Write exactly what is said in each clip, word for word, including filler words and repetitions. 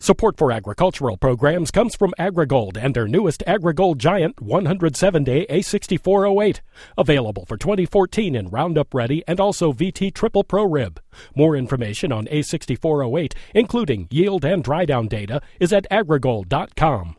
Support for agricultural programs comes from AgriGold and their newest AgriGold Giant one hundred seven day A sixty-four oh eight. Available for twenty fourteen in Roundup Ready and also V T Triple Pro Rib. More information on A sixty-four oh eight, including yield and dry down data, is at agrigold dot com.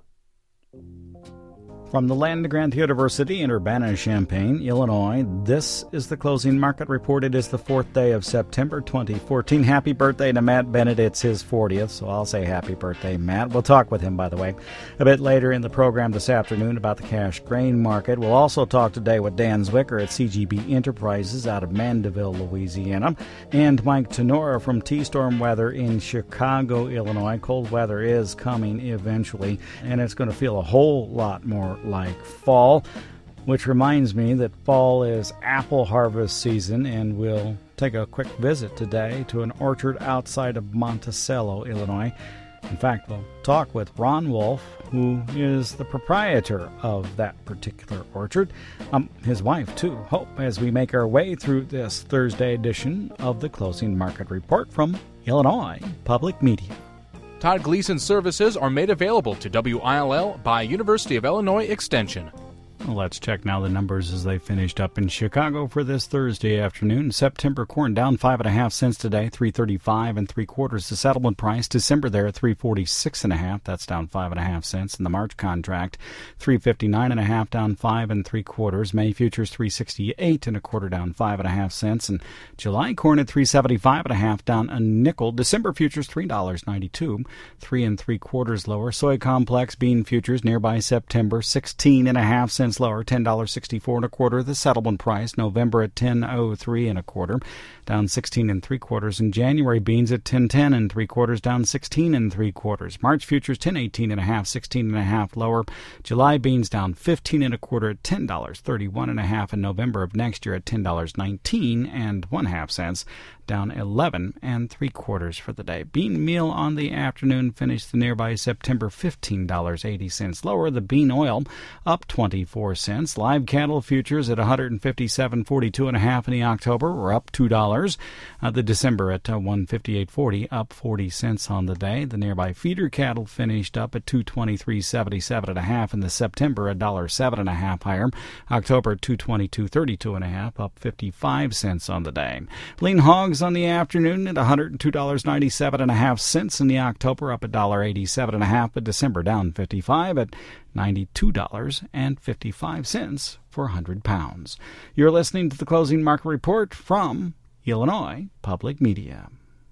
From the land-grant University in Urbana-Champaign, Illinois, this is the closing market report. It is the fourth day of September twenty fourteen. Happy birthday to Matt Bennett. It's his fortieth, so I'll say happy birthday, Matt. We'll talk with him, by the way, a bit later in the program this afternoon about the cash grain market. We'll also talk today with Dan Zwicker at C G B Enterprises out of Mandeville, Louisiana, and Mike Tenora from T-Storm Weather in Chicago, Illinois. Cold weather is coming eventually, and it's going to feel a whole lot more like fall, which reminds me that fall is apple harvest season, and we'll take a quick visit today to an orchard outside of Monticello, Illinois. In fact, we'll talk with Ron Wolf, who is the proprietor of that particular orchard. Um, his wife, too, Hope, as we make our way through this Thursday edition of the Closing Market Report from Illinois Public Media. Todd Gleason services are made available to W I L L by University of Illinois Extension. Well, let's check now the numbers as they finished up in Chicago for this Thursday afternoon. September corn down five and a half cents today, three thirty-five and three quarters. The settlement price December there three forty-six and a half. That's down five and a half cents. In the March contract, three fifty-nine and a half, down five and three quarters. May futures three sixty-eight and a quarter, down five and a half cents. And July corn at three seventy-five and a half, down a nickel. December futures three dollars ninety-two, three and three quarters lower. Soy complex bean futures nearby September sixteen and a half cents lower, ten dollars sixty-four and a quarter. The settlement price November at ten oh three and a quarter, down sixteen and three quarters. And January beans at ten ten and three quarters, down sixteen and three quarters. March futures ten eighteen and a half, sixteen and a half lower. July beans down fifteen and a quarter at ten dollars thirty-one and a half. And November of next year at ten dollars nineteen and one half cents, down eleven and three quarters for the day. Bean meal on the afternoon finished the nearby September fifteen dollars eighty cents lower. The bean oil up twenty-four cents. Live cattle futures at one fifty-seven forty-two and a half in the October were up two dollars. Uh, the December at uh, one fifty-eight forty, up forty cents on the day. The nearby feeder cattle finished up at two twenty-three seventy-seven and a half in the September, one dollar seven and a half higher. October two twenty-two thirty-two and a half, up fifty-five cents on the day. Lean hogs on the afternoon at one hundred two dollars ninety-seven and a half cents in the October, up one dollar eighty-seven and a half, but December down fifty-five at ninety-two dollars and fifty-five cents for one hundred pounds. You're listening to the Closing Market Report from Illinois Public Media.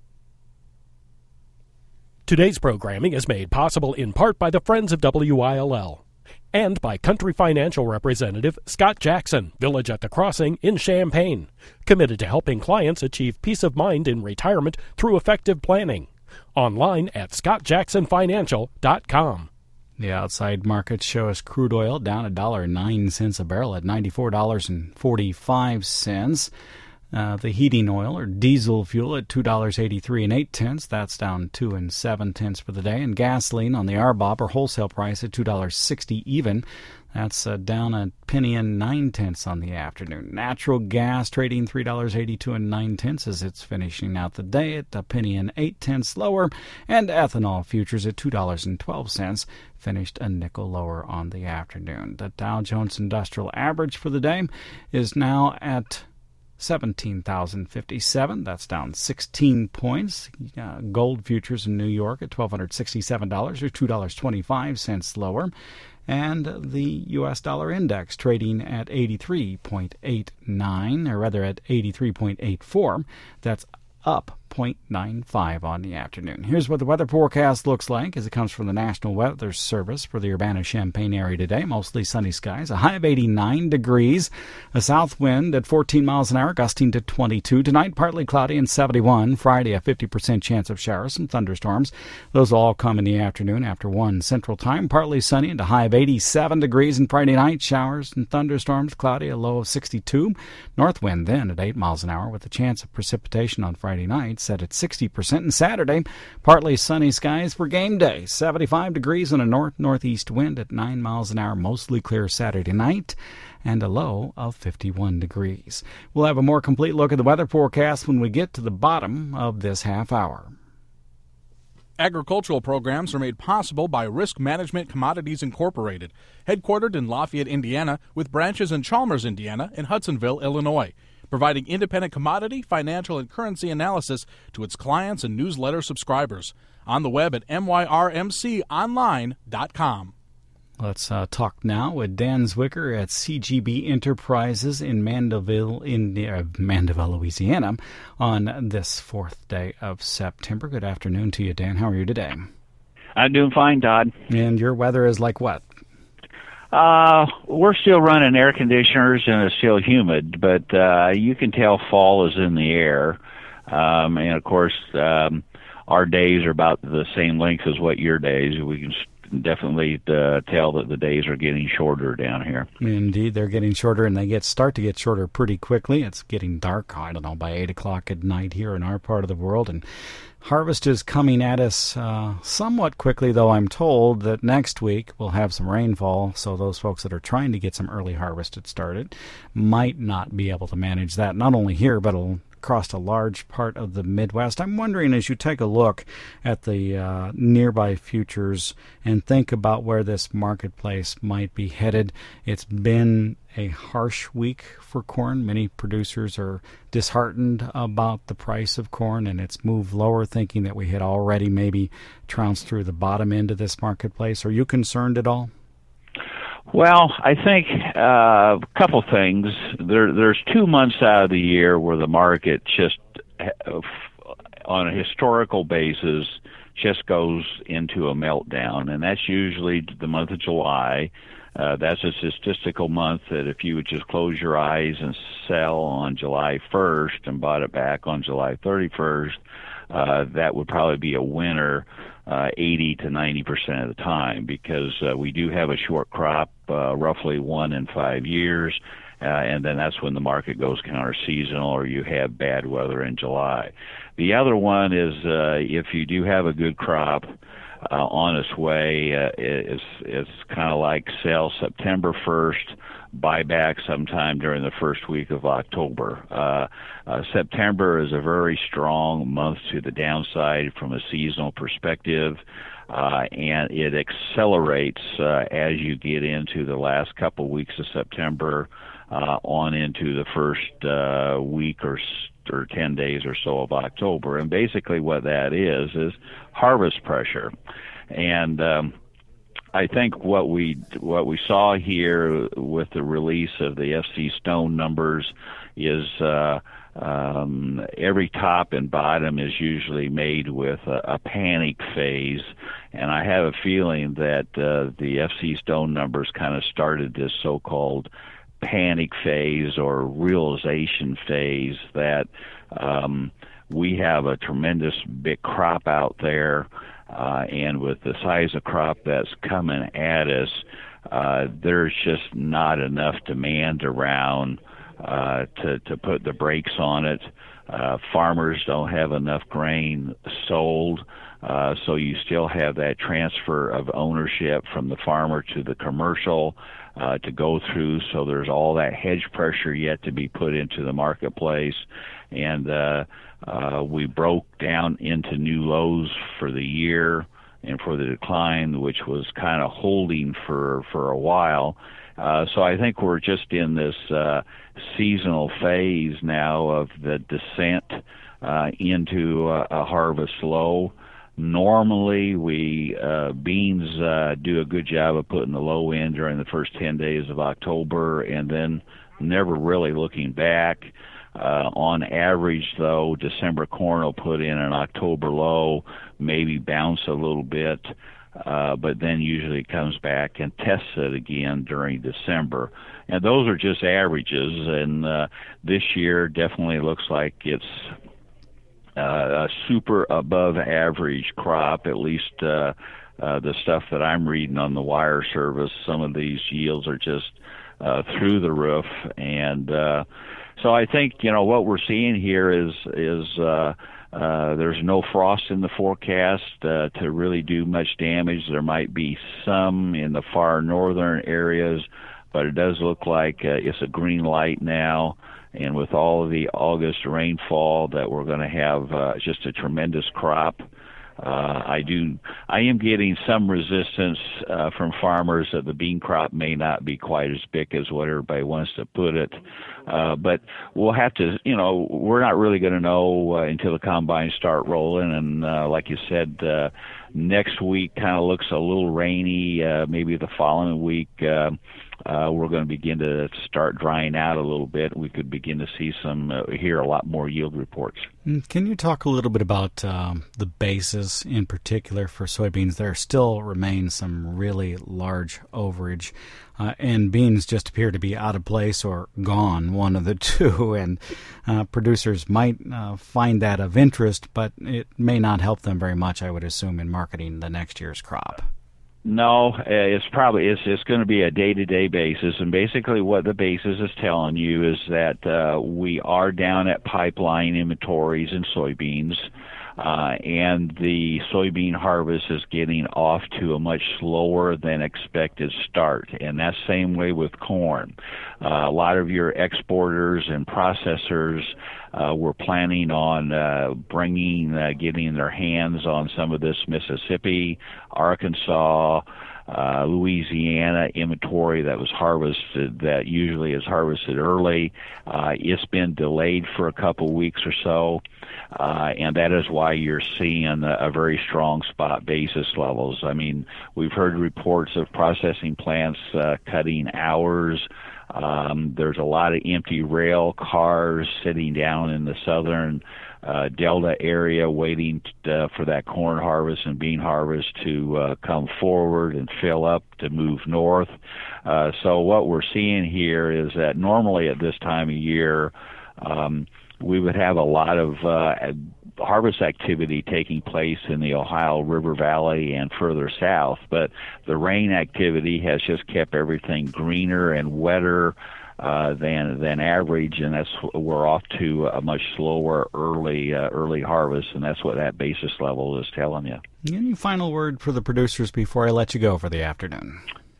Today's programming is made possible in part by the Friends of W I L L and by Country Financial Representative Scott Jackson, Village at the Crossing in Champaign, committed to helping clients achieve peace of mind in retirement through effective planning. Online at scott jackson financial dot com. The outside markets show us crude oil down one dollar and nine cents a barrel at ninety-four dollars and forty-five cents. Uh, the heating oil or diesel fuel at two dollars eighty-three and eight cents. That's down two and seven tenths for the day. And gasoline on the R B O B or wholesale price at two dollars sixty even. That's uh, down a penny and nine tenths on the afternoon. Natural gas trading three dollars eighty-two and nine tenths as it's finishing out the day at a penny and eight tenths lower. And ethanol futures at two dollars and twelve cents, finished a nickel lower on the afternoon. The Dow Jones Industrial Average for the day is now at seventeen thousand fifty-seven. That's down sixteen points. Uh, gold futures in New York at one thousand two hundred sixty-seven dollars or two dollars and twenty-five cents lower. And the U S dollar index trading at eighty-three point eight nine, or rather at eighty-three point eight four. That's up zero point nine five on the afternoon. Here's what the weather forecast looks like as it comes from the National Weather Service for the Urbana-Champaign area today. Mostly sunny skies, a high of eighty-nine degrees, a south wind at fourteen miles an hour, gusting to twenty-two. Tonight, partly cloudy and seventy-one. Friday, a fifty percent chance of showers, some thunderstorms. Those all come in the afternoon after one Central Time. Partly sunny and a high of eighty-seven degrees. And Friday night, showers and thunderstorms, cloudy, a low of sixty-two. North wind then at eight miles an hour with a chance of precipitation on Friday night set at sixty percent. And Saturday, partly sunny skies for game day. seventy-five degrees and a north-northeast wind at nine miles an hour. Mostly clear Saturday night and a low of fifty-one degrees. We'll have a more complete look at the weather forecast when we get to the bottom of this half hour. Agricultural programs are made possible by Risk Management Commodities Incorporated, headquartered in Lafayette, Indiana, with branches in Chalmers, Indiana, and Hudsonville, Illinois, providing independent commodity, financial, and currency analysis to its clients and newsletter subscribers. On the web at m y r m c online dot com. Let's uh, talk now with Dan Zwicker at C G B Enterprises in Mandeville, in uh, Mandeville, Louisiana, on this fourth day of September. Good afternoon to you, Dan. How are you today? I'm doing fine, Todd. And your weather is like what? Uh, we're still running air conditioners and it's still humid, but uh, you can tell fall is in the air. Um, and, of course, um, our days are about the same length as what your days. We can definitely uh, tell that the days are getting shorter down here. Indeed, they're getting shorter, and they get start to get shorter pretty quickly. It's getting dark, I don't know, by eight o'clock at night here in our part of the world, and harvest is coming at us uh, somewhat quickly, though I'm told that next week we'll have some rainfall, so those folks that are trying to get some early harvest started might not be able to manage that, not only here, but it'll across a large part of the Midwest. I'm wondering, as you take a look at the uh, nearby futures and think about where this marketplace might be headed, it's been a harsh week for corn. Many producers are disheartened about the price of corn, and it's moved lower, thinking that we had already maybe trounced through the bottom end of this marketplace. Are you concerned at all? Well, I think uh, a couple things. There, there's two months out of the year where the market just, uh, on a historical basis, just goes into a meltdown, and that's usually the month of July. Uh, that's a statistical month that if you would just close your eyes and sell on July first and bought it back on July thirty-first, uh, that would probably be a winner uh, eighty to ninety percent of the time, because uh, we do have a short crop, uh, roughly one in five years, uh, and then that's when the market goes counter-seasonal or you have bad weather in July. The other one is uh, if you do have a good crop uh, on its way, uh, it's, it's kind of like sell September first, buy back sometime during the first week of October. Uh, uh, September is a very strong month to the downside from a seasonal perspective, uh, and it accelerates uh, as you get into the last couple weeks of September uh, on into the first uh, week or or ten days or so of October. And basically what that is is harvest pressure. And um, I think what we what we saw here with the release of the F C Stone numbers is uh, um, every top and bottom is usually made with a, a panic phase, and I have a feeling that uh, the F C Stone numbers kind of started this so-called panic phase or realization phase that um, we have a tremendous big crop out there. Uh, and with the size of crop that's coming at us, uh, there's just not enough demand around uh, to, to put the brakes on it. Uh, farmers don't have enough grain sold, uh, so you still have that transfer of ownership from the farmer to the commercial uh, to go through, so there's all that hedge pressure yet to be put into the marketplace. And uh, uh, we broke down into new lows for the year and for the decline, which was kind of holding for, for a while. Uh, so I think we're just in this uh, seasonal phase now of the descent uh, into a, a harvest low. Normally, we uh, beans uh, do a good job of putting the low in during the first ten days of October, and then never really looking back. Uh, on average, though, December corn will put in an October low, maybe bounce a little bit, uh, but then usually comes back and tests it again during December. And those are just averages, and uh, this year definitely looks like it's uh, a super above average crop, at least uh, uh, the stuff that I'm reading on the wire service. Some of these yields are just uh, through the roof, and uh, so I think, you know, what we're seeing here is is uh, uh, there's no frost in the forecast uh, to really do much damage. There might be some in the far northern areas, but it does look like uh, it's a green light now. And with all of the August rainfall, that we're going to have uh, just a tremendous crop. Uh, I do. I am getting some resistance uh, from farmers that the bean crop may not be quite as big as what everybody wants to put it. Uh, but we'll have to, you know, we're not really going to know uh, until the combines start rolling. And uh, like you said, uh, next week kind of looks a little rainy. Uh, maybe the following week uh, uh, we're going to begin to start drying out a little bit. We could begin to see some, uh, hear a lot more yield reports. Can you talk a little bit about um, the basis in particular for soybeans? There still remains some really large overage, uh, and beans just appear to be out of place or gone, one of the two, and uh, producers might uh, find that of interest, but it may not help them very much, I would assume, in marketing the next year's crop. No, it's probably it's it's going to be a day-to-day basis, and basically what the basis is telling you is that uh, we are down at pipeline inventories in soybeans, uh, and the soybean harvest is getting off to a much slower than expected start, and that's the same way with corn. Uh, a lot of your exporters and processors Uh, we're planning on uh, bringing, uh, getting their hands on some of this Mississippi, Arkansas, uh, Louisiana inventory that was harvested, that usually is harvested early. Uh, it's been delayed for a couple weeks or so, uh, and that is why you're seeing a, a very strong spot basis levels. I mean, we've heard reports of processing plants uh, cutting hours. Um, there's a lot of empty rail cars sitting down in the southern uh, Delta area waiting to, uh, for that corn harvest and bean harvest to uh, come forward and fill up to move north. Uh, so what we're seeing here is that normally at this time of year, um, we would have a lot of uh, harvest activity taking place in the Ohio River Valley and further south, but the rain activity has just kept everything greener and wetter uh, than than average, and that's we're off to a much slower early uh, early harvest, and that's what that basis level is telling you. Any final word for the producers before I let you go for the afternoon?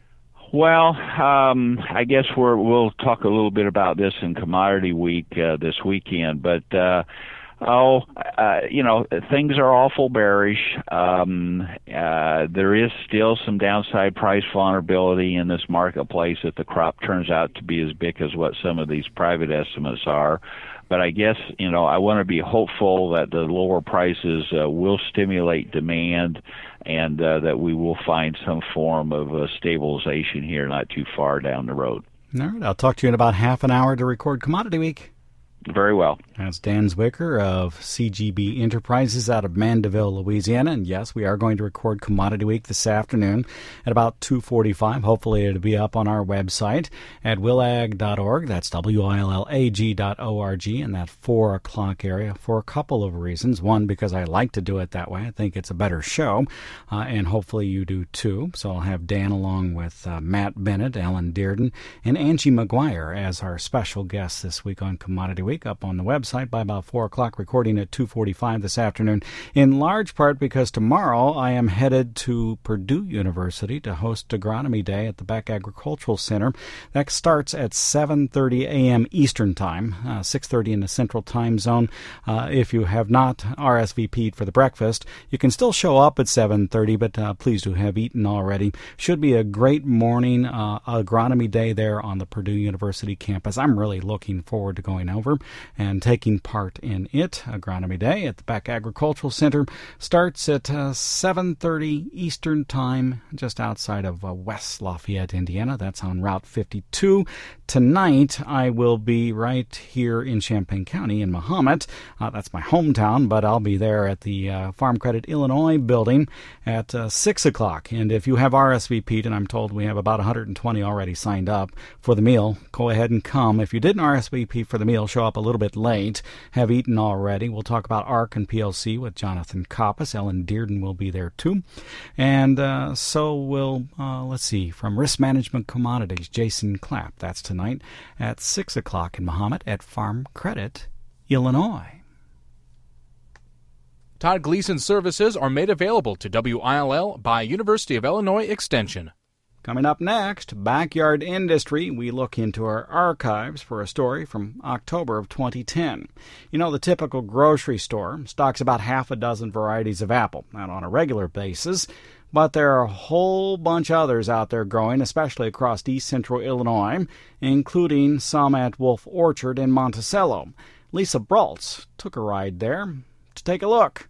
Well, um, I guess we're, we'll talk a little bit about this in Commodity Week uh, this weekend, but uh, oh, uh, you know, things are awful bearish. Um, uh, there is still some downside price vulnerability in this marketplace if the crop turns out to be as big as what some of these private estimates are. But I guess, you know, I want to be hopeful that the lower prices uh, will stimulate demand and uh, that we will find some form of uh, stabilization here not too far down the road. All right, I'll talk to you in about half an hour to record Commodity Week. Very well. That's Dan Zwicker of C G B Enterprises out of Mandeville, Louisiana. And yes, we are going to record Commodity Week this afternoon at about two forty-five. Hopefully it'll be up on our website at willag dot org. That's W I L L A G dot O R G in that four o'clock area for a couple of reasons. One, because I like to do it that way. I think it's a better show, uh, and hopefully you do too. So I'll have Dan along with uh, Matt Bennett, Alan Dearden, and Angie McGuire as our special guests this week on Commodity Week. Up on the website by about four o'clock, recording at two forty-five this afternoon, in large part because tomorrow I am headed to Purdue University to host Agronomy Day at the Beck Agricultural Center. That starts at seven thirty a.m. Eastern Time, uh, six thirty in the Central Time Zone. Uh, if you have not R S V P'd for the breakfast, you can still show up at seven thirty, but uh, please do have eaten already. Should be a great morning, uh, Agronomy Day there on the Purdue University campus. I'm really looking forward to going over and taking part in it. Agronomy Day at the Beck Agricultural Center starts at uh, seven thirty Eastern Time, just outside of uh, West Lafayette, Indiana. That's on Route fifty-two. Tonight, I will be right here in Champaign County in Mahomet. Uh, that's my hometown, but I'll be there at the uh, Farm Credit Illinois building at uh, six o'clock. And if you have R S V P'd, and I'm told we have about one hundred twenty already signed up for the meal, go ahead and come. If you didn't R S V P for the meal, show up a little bit late, have eaten already. We'll talk about A R C and P L C with Jonathan Koppas. Ellen Dearden will be there too. And uh, so we'll, uh, let's see, from Risk Management Commodities, Jason Clapp. That's tonight at six o'clock in Mahomet at Farm Credit, Illinois. Todd Gleason services are made available to W I L L by University of Illinois Extension. Coming up next, Backyard Industry, we look into our archives for a story from October of twenty ten. You know, the typical grocery store stocks about half a dozen varieties of apple, not on a regular basis, but there are a whole bunch others out there growing, especially across east central Illinois, including some at Wolf Orchard in Monticello. Lisa Braltz took a ride there to take a look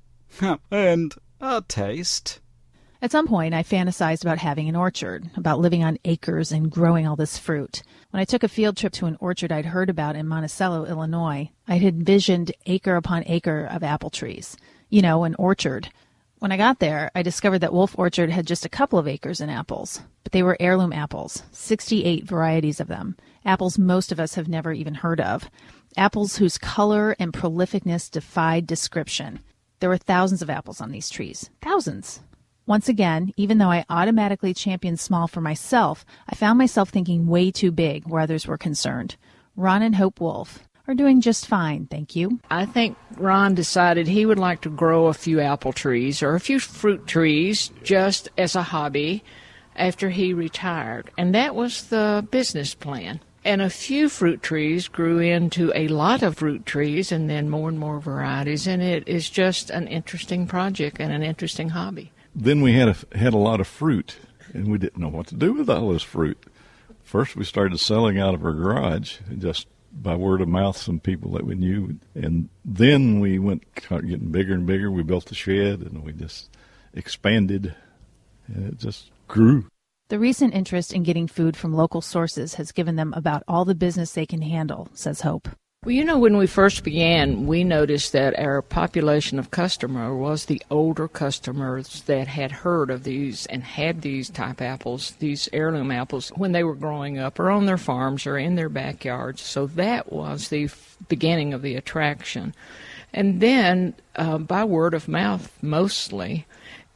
and a taste. At some point, I fantasized about having an orchard, about living on acres and growing all this fruit. When I took a field trip to an orchard I'd heard about in Monticello, Illinois, I had envisioned acre upon acre of apple trees. You know, an orchard. When I got there, I discovered that Wolf Orchard had just a couple of acres in apples, but they were heirloom apples, sixty-eight varieties of them, apples most of us have never even heard of, apples whose color and prolificness defied description. There were thousands of apples on these trees, thousands. Once again, even though I automatically championed small for myself, I found myself thinking way too big where others were concerned. Ron and Hope Wolf are doing just fine, thank you. I think Ron decided he would like to grow a few apple trees or a few fruit trees just as a hobby after he retired, and that was the business plan. And a few fruit trees grew into a lot of fruit trees and then more and more varieties, and it is just an interesting project and an interesting hobby. Then we had a, had a lot of fruit, and we didn't know what to do with all this fruit. First, we started selling out of our garage, just by word of mouth, some people that we knew. And then we went getting bigger and bigger. We built the shed, and we just expanded, and it just grew. The recent interest in getting food from local sources has given them about all the business they can handle, says Hope. Well, you know, when we first began, we noticed that our population of customer was the older customers that had heard of these and had these type apples, these heirloom apples, when they were growing up or on their farms or in their backyards. So that was the f- beginning of the attraction. And then, uh, by word of mouth mostly,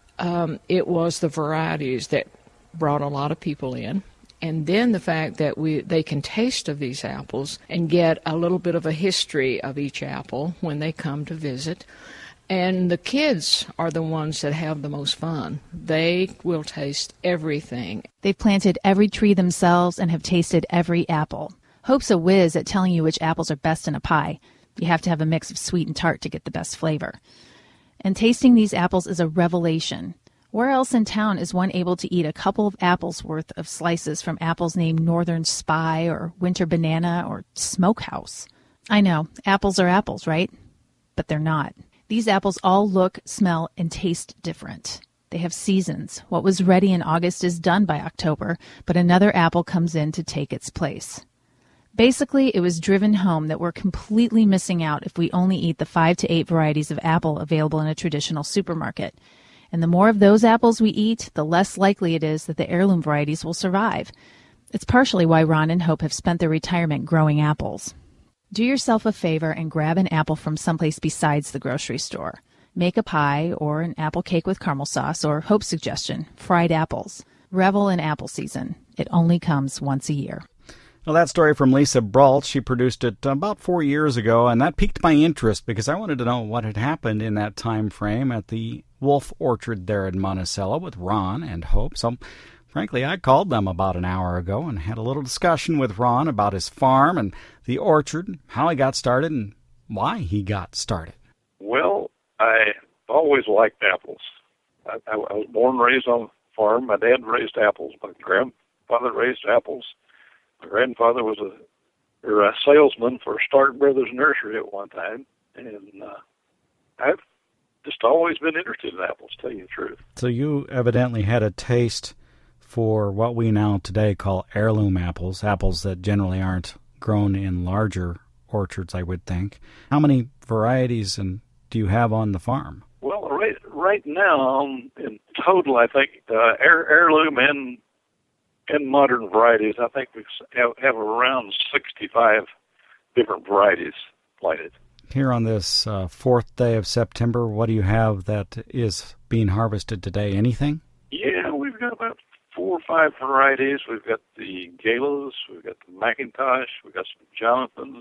um, it was the varieties that brought a lot of people in. And then the fact that we they can taste of these apples and get a little bit of a history of each apple when they come to visit. And the kids are the ones that have the most fun. They will taste everything. They've planted every tree themselves and have tasted every apple. Hope's a whiz at telling you which apples are best in a pie. You have to have a mix of sweet and tart to get the best flavor. And tasting these apples is a revelation. Where else in town is one able to eat a couple of apples worth of slices from apples named Northern Spy or Winter Banana or Smokehouse? I know, apples are apples, right? But they're not. These apples all look, smell, and taste different. They have seasons. What was ready in August is done by October, but another apple comes in to take its place. Basically, it was driven home that we're completely missing out if we only eat the five to eight varieties of apple available in a traditional supermarket. And the more of those apples we eat, the less likely it is that the heirloom varieties will survive. It's partially why Ron and Hope have spent their retirement growing apples. Do yourself a favor and grab an apple from someplace besides the grocery store. Make a pie or an apple cake with caramel sauce, or Hope's suggestion, fried apples. Revel in apple season. It only comes once a year. Well, that story from Lisa Braltz, she produced it about four years ago, and that piqued my interest because I wanted to know what had happened in that time frame at the Wolf Orchard there in Monticello with Ron and Hope. So, frankly, I called them about an hour ago and had a little discussion with Ron about his farm and the orchard, how he got started, and why he got started. Well, I always liked apples. I, I, I was born and raised on a farm. My dad raised apples. My grandfather raised apples. My grandfather was a, or a salesman for Stark Brothers Nursery at one time, and uh, I've just always been interested in apples, to tell you the truth. So you evidently had a taste for what we now today call heirloom apples, apples that generally aren't grown in larger orchards, I would think. How many varieties and do you have on the farm? Well, right right now, in total, I think uh, heir, heirloom and and modern varieties, I think we have, have around sixty-five different varieties planted. Here on this uh, fourth day of September, what do you have that is being harvested today? Anything? Yeah, we've got about four or five varieties. We've got the Galos, we've got the Macintosh, we've got some Jonathans,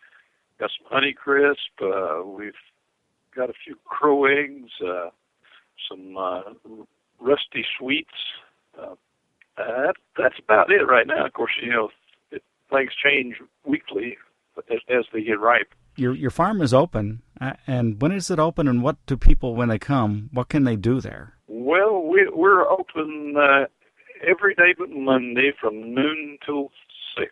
got some Honeycrisp, uh, we've got a few Crow Eggs, uh, some uh, Rusty Sweets, uh, Uh, that, that's about it right now. Of course, you know, it, things change weekly as, as they get ripe. Your your farm is open, uh, and when is it open, and what do people, when they come, what can they do there? Well, we, we're open uh, every day but Monday from noon till six.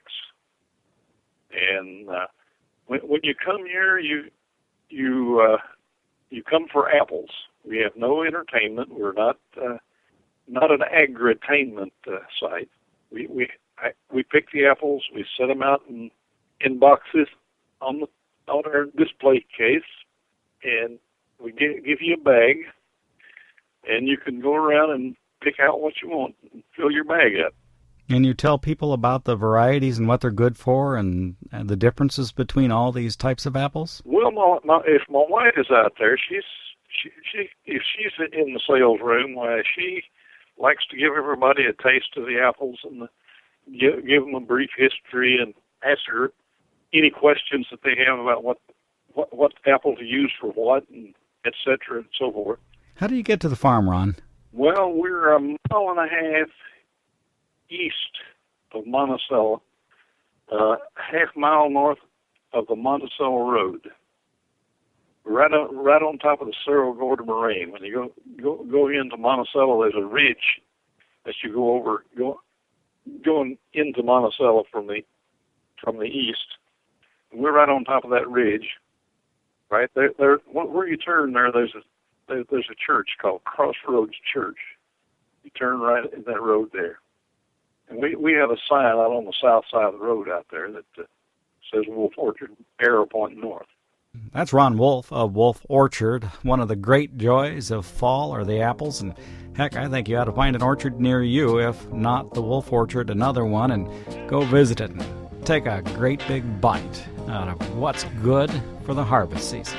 And uh, when, when you come here, you you uh, you come for apples. We have no entertainment. We're not uh, not an agri-tainment uh, site. We we I, we pick the apples. We set them out in, in boxes on the on our display case, and we give, give you a bag, and you can go around and pick out what you want and fill your bag up. And you tell people about the varieties and what they're good for, and, and the differences between all these types of apples? Well, my, my, if my wife is out there, she's she, she if she's in the sales room, why she likes to give everybody a taste of the apples and the, give, give them a brief history and ask her any questions that they have about what what, what apple to use for what, and et cetera, and so forth. How do you get to the farm, Ron? Well, we're a mile and a half east of Monticello, uh, half mile north of the Monticello Road, right on right on top of the Cerro Gordo Moraine. When you go go go into Monticello, there's a ridge that you go over go going into Monticello from the from the east. We're right on top of that ridge, right there. There, where you turn there, there's a there, there's a church called Crossroads Church. You turn right in that road there, and we we have a sign out on the south side of the road out there that uh, says Wolf Orchard, arrow pointing north. That's Ron Wolf of Wolf Orchard. One of the great joys of fall are the apples, and heck, I think you ought to find an orchard near you, if not the Wolf Orchard, another one, and go visit it and take a great big bite out of what's good for the harvest season.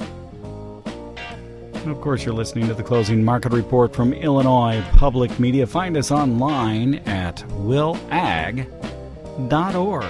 And of course, you're listening to the Closing Market Report from Illinois Public Media. Find us online at will ag dot org.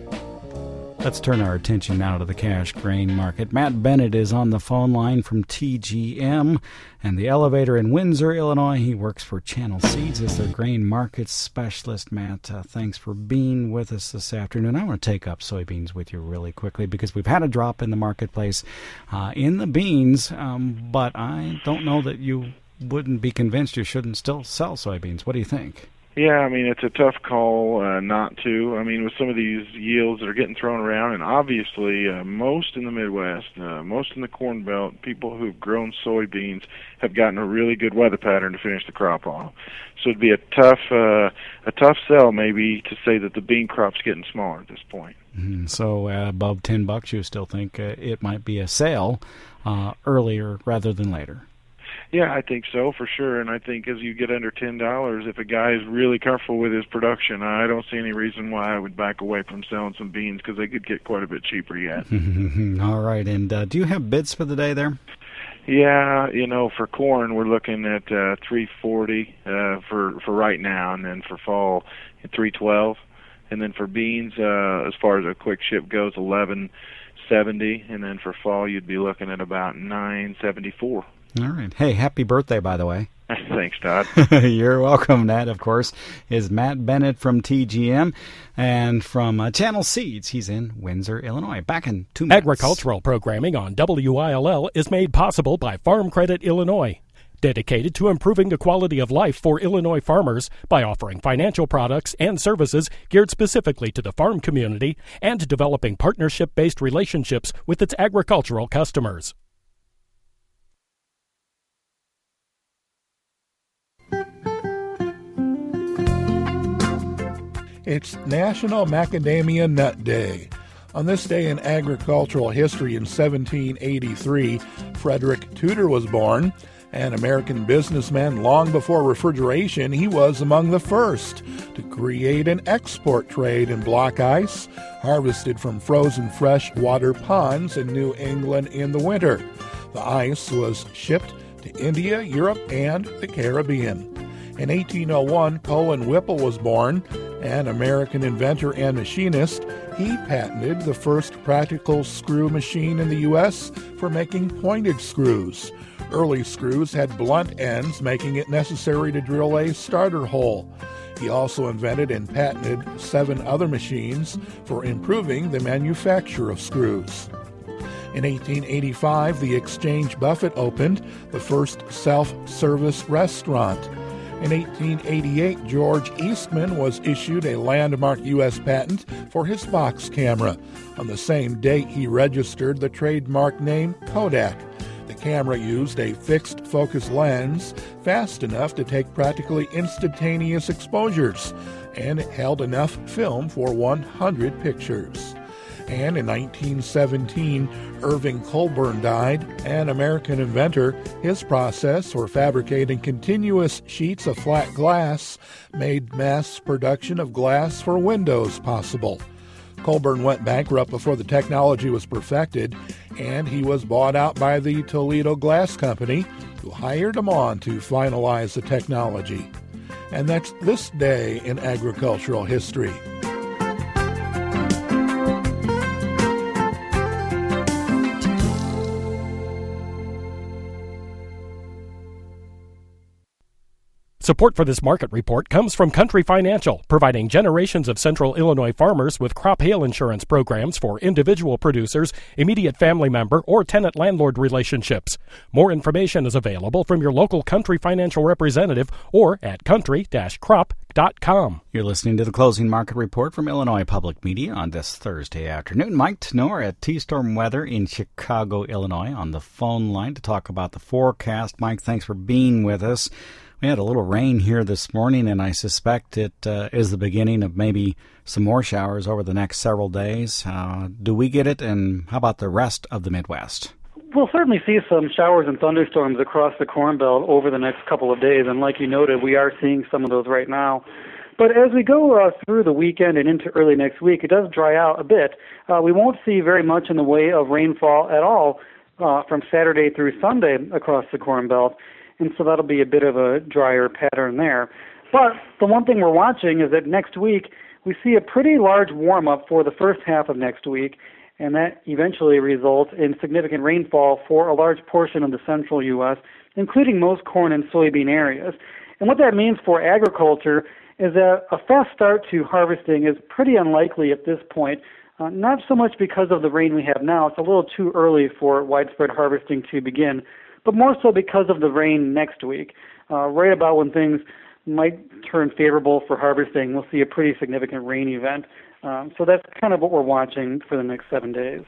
Let's turn our attention now to the cash grain market. Matt Bennett is on the phone line from T G M and the elevator in Windsor, Illinois. He works for Channel Seeds as their grain markets specialist. Matt, uh, thanks for being with us this afternoon. I want to take up soybeans with you really quickly because we've had a drop in the marketplace uh, in the beans, um, but I don't know that you wouldn't be convinced you shouldn't still sell soybeans. What do you think? Yeah, I mean, it's a tough call uh, not to. I mean, with some of these yields that are getting thrown around, and obviously uh, most in the Midwest, uh, most in the Corn Belt, people who've grown soybeans have gotten a really good weather pattern to finish the crop off. So it'd be a tough, uh, a tough sell maybe to say that the bean crop's getting smaller at this point. Mm, so uh, above ten bucks, you still think uh, it might be a sale uh, earlier rather than later? Yeah, I think so, for sure. And I think as you get under ten dollars, if a guy is really comfortable with his production, I don't see any reason why I would back away from selling some beans because they could get quite a bit cheaper yet. All right. And uh, do you have bids for the day there? Yeah, you know, for corn, we're looking at uh, three forty uh, for, for right now, and then for fall, three twelve. And then for beans, uh, as far as a quick ship goes, eleven seventy. And then for fall, you'd be looking at about nine seventy-four. All right. Hey, happy birthday, by the way. Thanks, Todd. You're welcome. That, of course, is Matt Bennett from T G M, and from uh, Channel Seeds, he's in Windsor, Illinois. Back in two minutes. Agricultural programming on W I L L is made possible by Farm Credit Illinois, dedicated to improving the quality of life for Illinois farmers by offering financial products and services geared specifically to the farm community and developing partnership-based relationships with its agricultural customers. It's National Macadamia Nut Day. On this day in agricultural history in seventeen eighty-three, Frederick Tudor was born. An American businessman long before refrigeration, he was among the first to create an export trade in block ice, harvested from frozen freshwater ponds in New England in the winter. The ice was shipped to India, Europe, and the Caribbean. In eighteen oh one, Colin Whipple was born. An American inventor and machinist, he patented the first practical screw machine in the U S for making pointed screws. Early screws had blunt ends, making it necessary to drill a starter hole. He also invented and patented seven other machines for improving the manufacture of screws. In eighteen eighty-five, the Exchange Buffet opened, the first self-service restaurant. In eighteen eighty-eight, George Eastman was issued a landmark U S patent for his box camera. On the same date, he registered the trademark name Kodak. The camera used a fixed focus lens fast enough to take practically instantaneous exposures, and it held enough film for one hundred pictures. And in nineteen seventeen, Irving Colburn died, an American inventor. His process for fabricating continuous sheets of flat glass made mass production of glass for windows possible. Colburn went bankrupt before the technology was perfected, and he was bought out by the Toledo Glass Company, who hired him on to finalize the technology. And that's this day in agricultural history. Support for this market report comes from Country Financial, providing generations of Central Illinois farmers with crop hail insurance programs for individual producers, immediate family member, or tenant-landlord relationships. More information is available from your local Country Financial representative or at country dash crop dot com. You're listening to the Closing Market Report from Illinois Public Media on this Thursday afternoon. Mike Tenor at T-Storm Weather in Chicago, Illinois, on the phone line to talk about the forecast. Mike, thanks for being with us. We had a little rain here this morning, and I suspect it uh, is the beginning of maybe some more showers over the next several days. Uh, do we get it, and how about the rest of the Midwest? We'll certainly see some showers and thunderstorms across the Corn Belt over the next couple of days, and like you noted, we are seeing some of those right now. But as we go uh, through the weekend and into early next week, it does dry out a bit. Uh, we won't see very much in the way of rainfall at all uh, from Saturday through Sunday across the Corn Belt. And so that'll be a bit of a drier pattern there. But the one thing we're watching is that next week we see a pretty large warm-up for the first half of next week, and that eventually results in significant rainfall for a large portion of the central U S, including most corn and soybean areas. And what that means for agriculture is that a fast start to harvesting is pretty unlikely at this point, uh, not so much because of the rain we have now. It's a little too early for widespread harvesting to begin, but more so because of the rain next week. Uh, right about when things might turn favorable for harvesting, we'll see a pretty significant rain event. Um, so that's kind of what we're watching for the next seven days.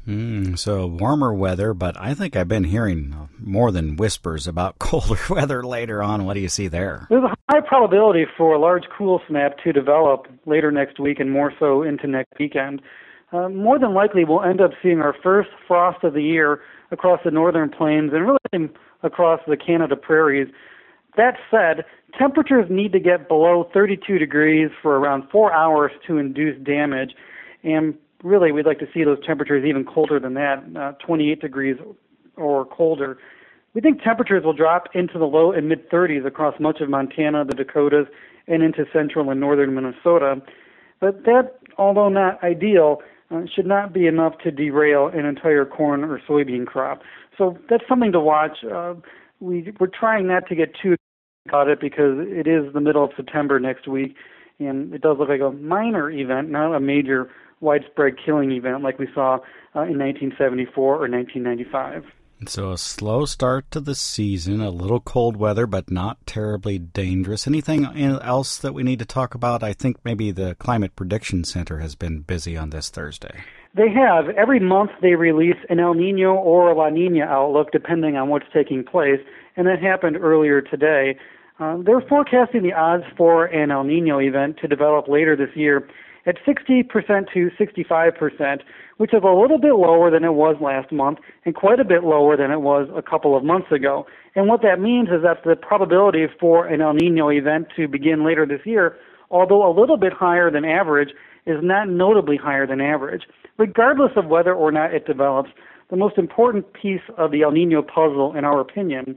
Mm, so warmer weather, but I think I've been hearing more than whispers about colder weather later on. What do you see there? There's a high probability for a large cool snap to develop later next week and more so into next weekend. Uh, more than likely, we'll end up seeing our first frost of the year across the northern plains and really across the Canada prairies. That said, temperatures need to get below thirty-two degrees for around four hours to induce damage. And really, we'd like to see those temperatures even colder than that, uh, twenty-eight degrees or colder. We think temperatures will drop into the low and mid-thirties across much of Montana, the Dakotas, and into central and northern Minnesota. But that, although not ideal, Uh, should not be enough to derail an entire corn or soybean crop. So that's something to watch. Uh, we, we're trying not to get too about it because it is the middle of September next week, and it does look like a minor event, not a major widespread killing event like we saw uh, in nineteen seventy-four or nineteen ninety-five. So a slow start to the season, a little cold weather, but not terribly dangerous. Anything else that we need to talk about? I think maybe the Climate Prediction Center has been busy on this Thursday. They have. Every month they release an El Nino or a La Nina outlook, depending on what's taking place, and that happened earlier today. Uh, they're forecasting the odds for an El Nino event to develop later this year at sixty percent to sixty-five percent, which is a little bit lower than it was last month and quite a bit lower than it was a couple of months ago. And what that means is that the probability for an El Nino event to begin later this year, although a little bit higher than average, is not notably higher than average. Regardless of whether or not it develops, the most important piece of the El Nino puzzle, in our opinion,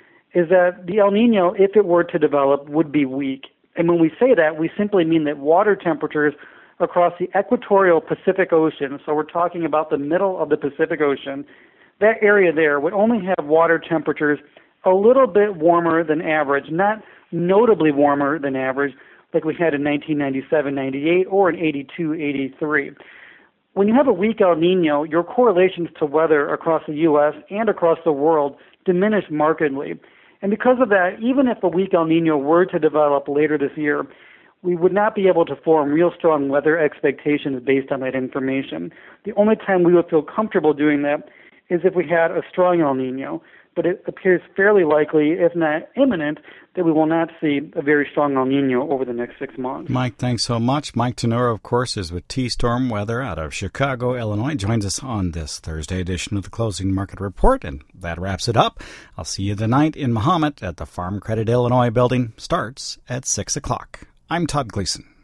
is that the El Nino, if it were to develop, would be weak. And when we say that, we simply mean that water temperatures across the equatorial Pacific Ocean, so we're talking about the middle of the Pacific Ocean, that area there would only have water temperatures a little bit warmer than average, not notably warmer than average, like we had in nineteen ninety-seven ninety-eight or in eighty-two eighty-three. When you have a weak El Nino, your correlations to weather across the U S and across the world diminish markedly. And because of that, even if a weak El Nino were to develop later this year, we would not be able to form real strong weather expectations based on that information. The only time we would feel comfortable doing that is if we had a strong El Nino. But it appears fairly likely, if not imminent, that we will not see a very strong El Nino over the next six months. Mike, thanks so much. Mike Tenora, of course, is with T-Storm Weather out of Chicago, Illinois. Joins us on this Thursday edition of the Closing Market Report, and that wraps it up. I'll see you tonight in Mahomet at the Farm Credit Illinois building. Starts at six o'clock. I'm Todd Gleason.